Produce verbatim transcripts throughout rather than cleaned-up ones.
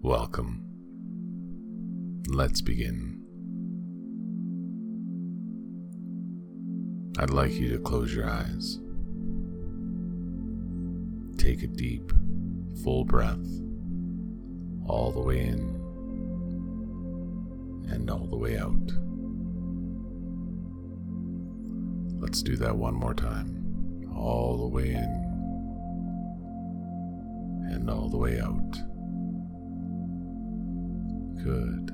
Welcome. Let's begin. I'd like you to close your eyes. Take a deep, full breath all the way in and all the way out. Let's do that one more time. All the way in and all the way out. Good.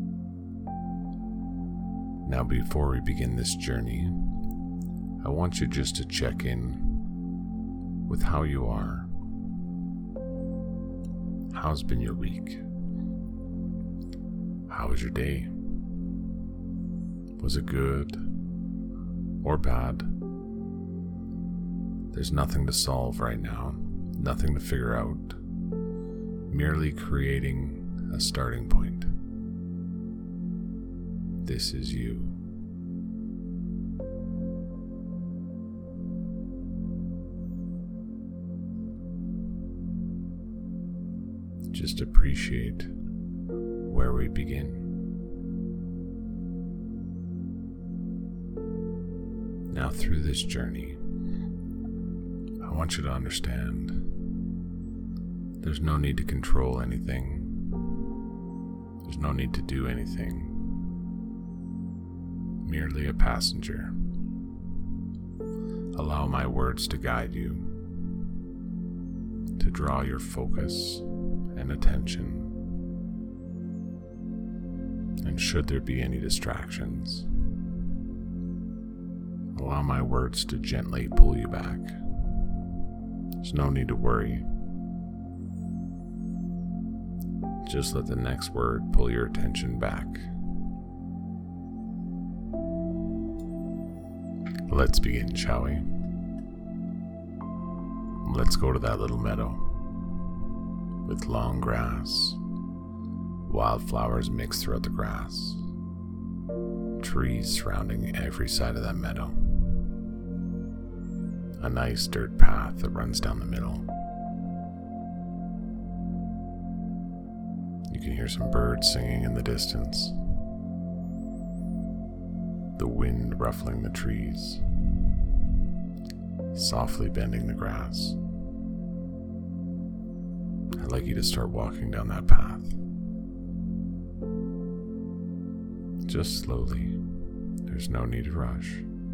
Now, before we begin this journey, I want you just to check in with how you are. How's been your week? How was your day? Was it good or bad? There's nothing to solve right now, nothing to figure out, merely creating a starting point. This is you. Just appreciate where we begin. Now, through this journey, I want you to understand there's no need to control anything. There's no need to do anything. Merely a passenger. Allow my words to guide you, to draw your focus and attention. And should there be any distractions, allow my words to gently pull you back. There's no need to worry. Just let the next word pull your attention back. Let's begin, shall we? Let's go to that little meadow with long grass, wildflowers mixed throughout the grass, trees surrounding every side of that meadow, a nice dirt path that runs down the middle. You can hear some birds singing in the distance, the wind ruffling the trees, softly bending the grass. I'd like you to start walking down that path. Just slowly. There's no need to rush.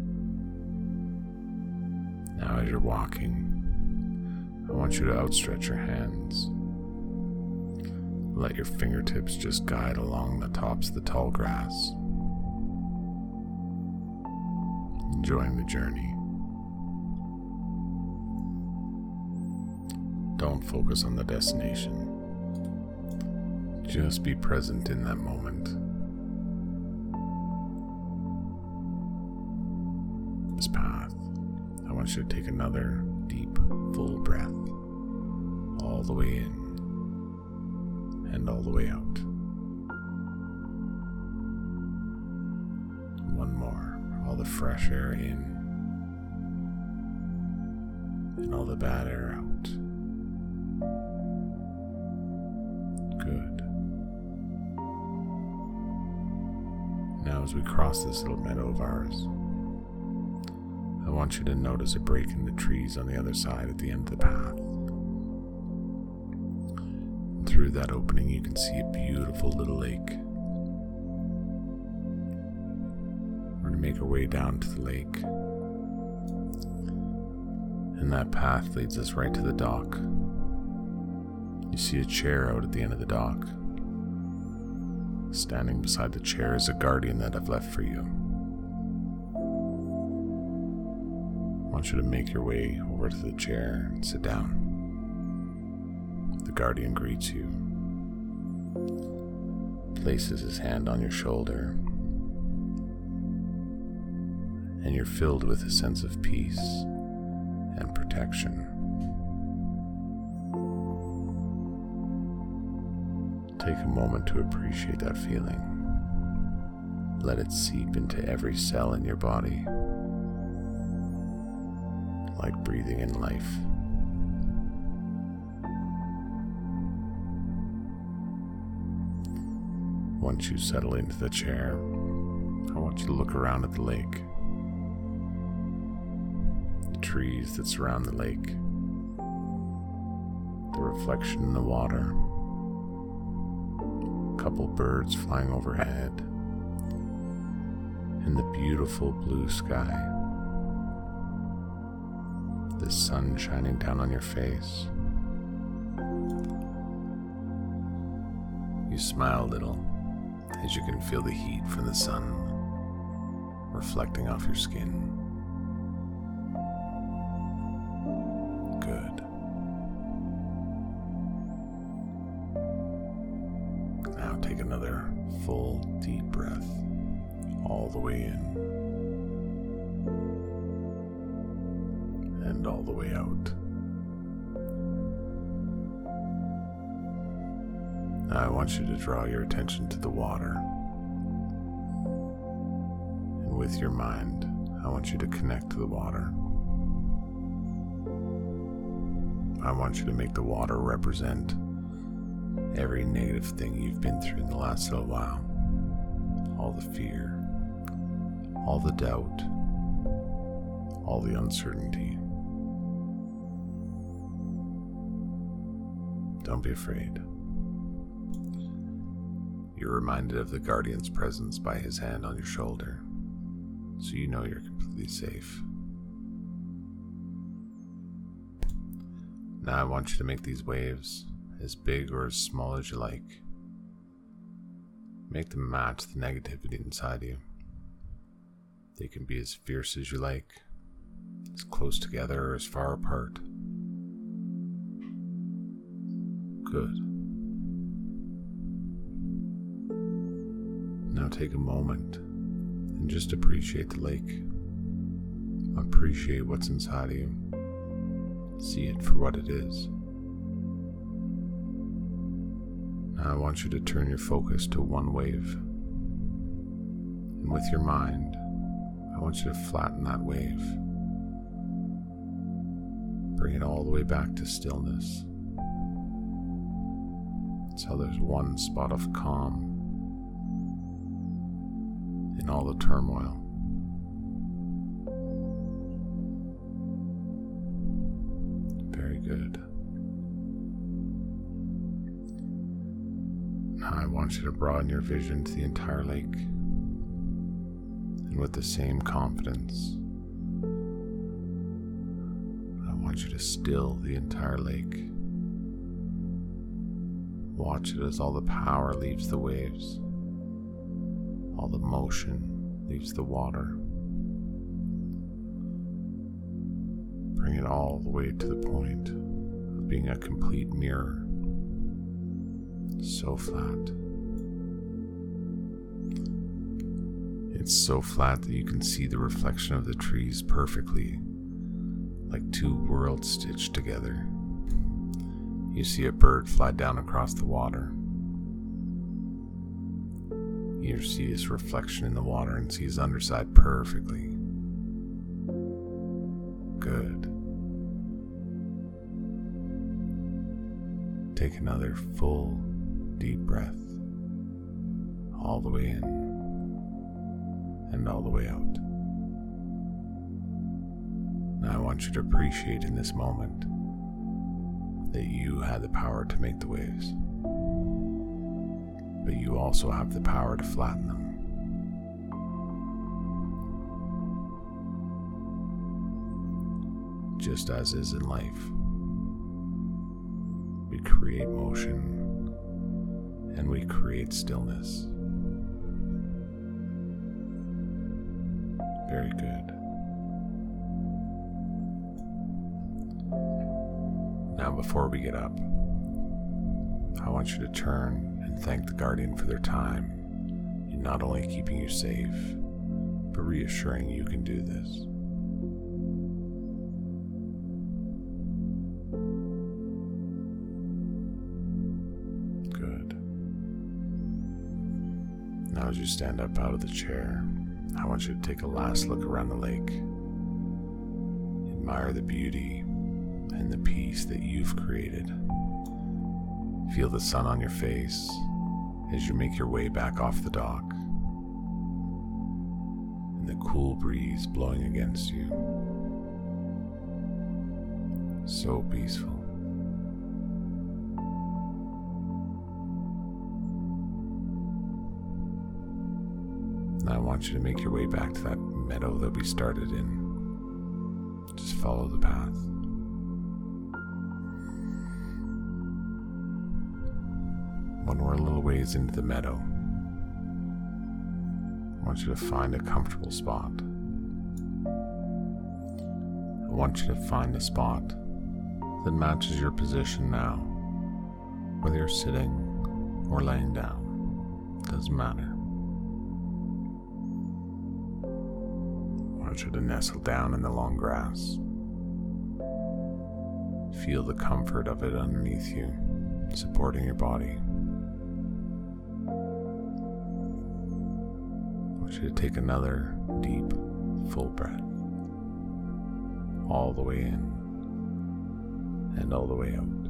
Now, as you're walking, I want you to outstretch your hands. Let your fingertips just guide along the tops of the tall grass. Enjoying the journey. Don't focus on the destination. Just be present in that moment. This path, I want you to take another deep, full breath all the way in and all the way out. One more. All the fresh air in and all the bad air out. Good. Now, as we cross this little meadow of ours, I want you to notice a break in the trees on the other side at the end of the path. And through that opening, you can see a beautiful little lake. We're going to make our way down to the lake. And that path leads us right to the dock. You see a chair out at the end of the dock. Standing beside the chair is a guardian that I've left for you. I want you to make your way over to the chair and sit down. The guardian greets you, places his hand on your shoulder, and you're filled with a sense of peace and protection. Take a moment to appreciate that feeling. Let it seep into every cell in your body, like breathing in life. Once you settle into the chair, I want you to look around at the lake, the trees that surround the lake, the reflection in the water, a couple birds flying overhead, and the beautiful blue sky, the sun shining down on your face. You smile a little as you can feel the heat from the sun reflecting off your skin. Good. Now take another full, deep breath all the way in and all the way out. Now I want you to draw your attention to the water. And with your mind, I want you to connect to the water. I want you to make the water represent every negative thing you've been through in the last little while. All the fear, all the doubt, all the uncertainty. Don't be afraid. You're reminded of the guardian's presence by his hand on your shoulder, so you know you're completely safe. Now I want you to make these waves as big or as small as you like. Make them match the negativity inside you. They can be as fierce as you like, as close together or as far apart. Good. Now take a moment and just appreciate the lake. Appreciate what's inside of you. See it for what it is. Now I want you to turn your focus to one wave. And with your mind, I want you to flatten that wave. Bring it all the way back to stillness. So there's one spot of calm in all the turmoil. Very good. Now I want you to broaden your vision to the entire lake. And with the same confidence, I want you to still the entire lake. Watch it as all the power leaves the waves. All the motion leaves the water. Bring it all the way to the point of being a complete mirror. So flat. It's so flat that you can see the reflection of the trees perfectly, like two worlds stitched together. You see a bird fly down across the water. You see his reflection in the water and see his underside perfectly. Good. Take another full, deep breath, all the way in and all the way out. Now I want you to appreciate in this moment that you had the power to make the waves, but you also have the power to flatten them. Just as is in life, we create motion and we create stillness. Very good. Now before we get up, I want you to turn and thank the guardian for their time in not only keeping you safe, but reassuring you can do this. Good. Now as you stand up out of the chair, I want you to take a last look around the lake. Admire the beauty and the peace that you've created. Feel the sun on your face as you make your way back off the dock, and the cool breeze blowing against you. So peaceful. Now I want you to make your way back to that meadow that we started in. Just follow the path. When we're a little ways into the meadow, I want you to find a comfortable spot. I want you to find a spot that matches your position now, whether you're sitting or laying down, doesn't matter. I want you to nestle down in the long grass. Feel the comfort of it underneath you, supporting your body. I want you to take another deep, full breath, all the way in and all the way out.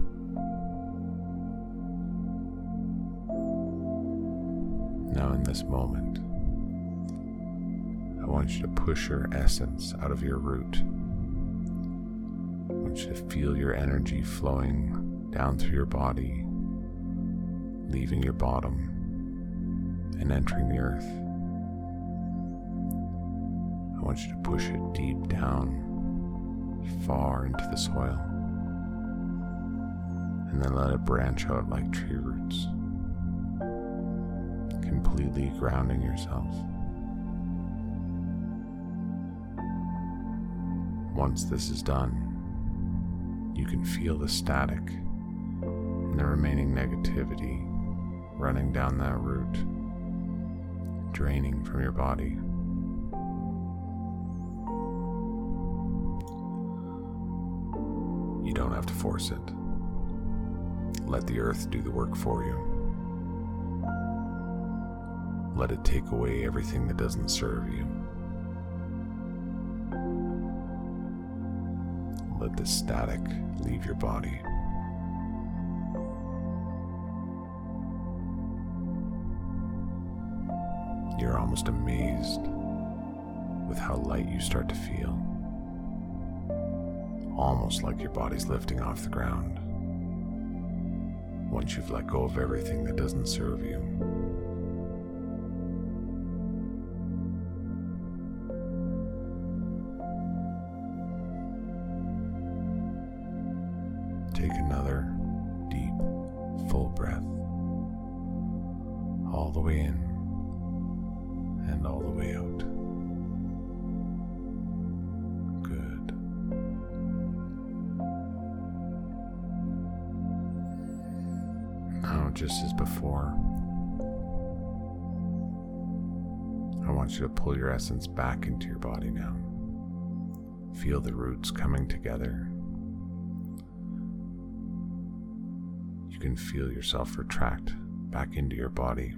Now in this moment, I want you to push your essence out of your root. I want you to feel your energy flowing down through your body, leaving your bottom and entering the earth. I want you to push it deep down, far into the soil, and then let it branch out like tree roots, completely grounding yourself. Once this is done, you can feel the static and the remaining negativity running down that root, draining from your body. You don't have to force it. Let the earth do the work for you. Let it take away everything that doesn't serve you. Let the static leave your body. You're almost amazed with how light you start to feel. Almost like your body's lifting off the ground once you've let go of everything that doesn't serve you. Take another deep, full breath, all the way in and all the way out. Good. Now, just as before, I want you to pull your essence back into your body now. Feel the roots coming together. You can feel yourself retract back into your body.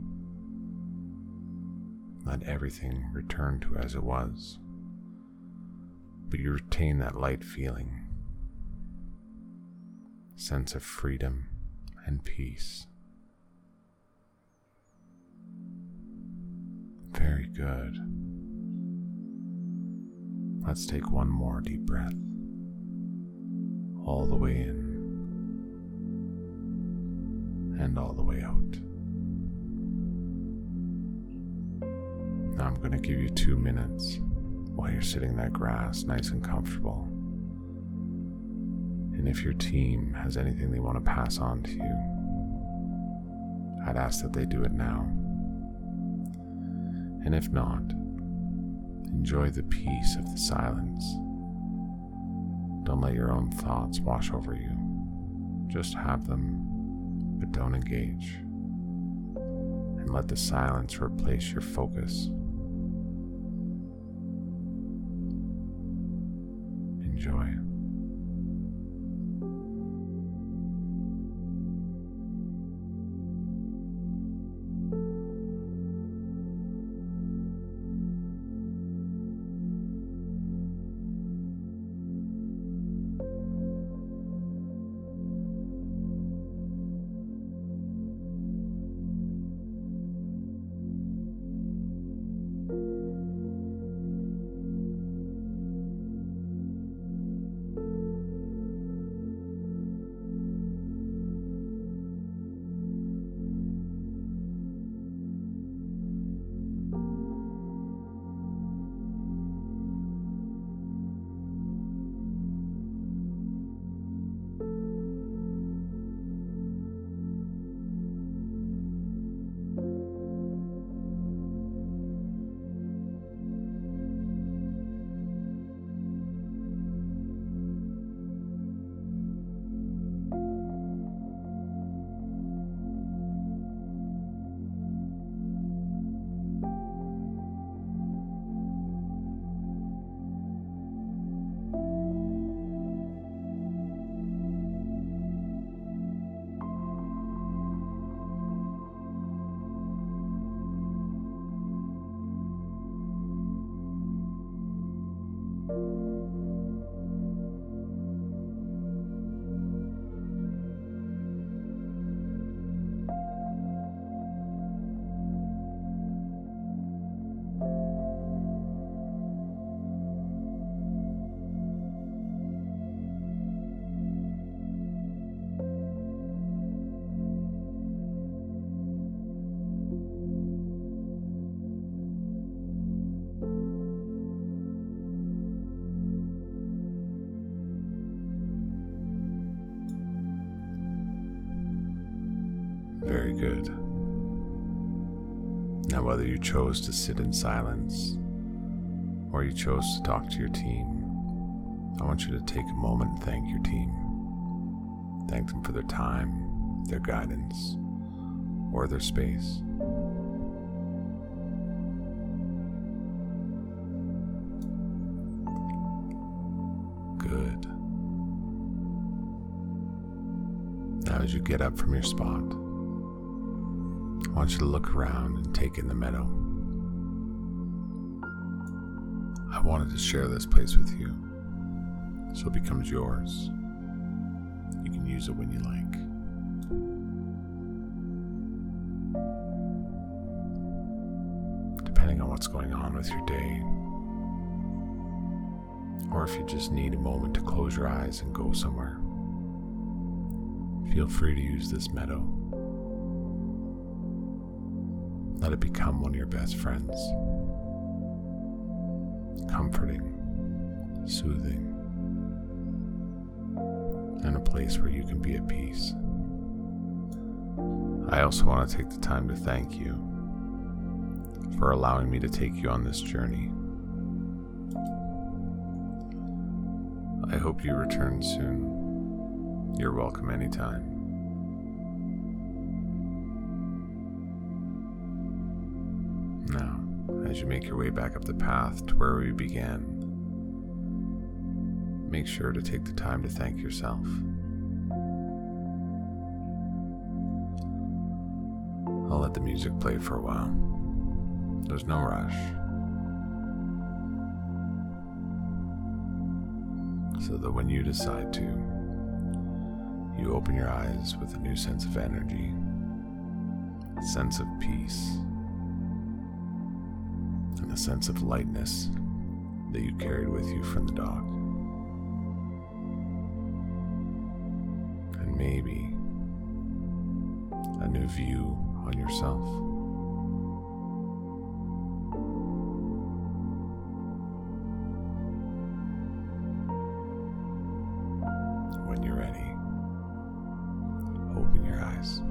Let everything return to as it was, but you retain that light feeling, sense of freedom and peace. Very good. Let's take one more deep breath, all the way in and all the way out. Now I'm going to give you two minutes while you're sitting in that grass nice and comfortable. And if your team has anything they want to pass on to you, I'd ask that they do it now. And if not, enjoy the peace of the silence. Don't let your own thoughts wash over you. Just have them, but don't engage. And let the silence replace your focus. Enjoy. Very good. Now, whether you chose to sit in silence or you chose to talk to your team, I want you to take a moment and thank your team. Thank them for their time, their guidance, or their space. Good. Now, as you get up from your spot, I want you to look around and take in the meadow. I wanted to share this place with you, so it becomes yours. You can use it when you like. Depending on what's going on with your day, or if you just need a moment to close your eyes and go somewhere, feel free to use this meadow. Let it become one of your best friends. Comforting, soothing, and a place where you can be at peace. I also want to take the time to thank you for allowing me to take you on this journey. I hope you return soon. You're welcome anytime. Now, as you make your way back up the path to where we began, make sure to take the time to thank yourself. I'll let the music play for a while. There's no rush. So that when you decide to, you open your eyes with a new sense of energy, a sense of peace, and a sense of lightness that you carried with you from the dock. And maybe a new view on yourself. When you're ready, open your eyes.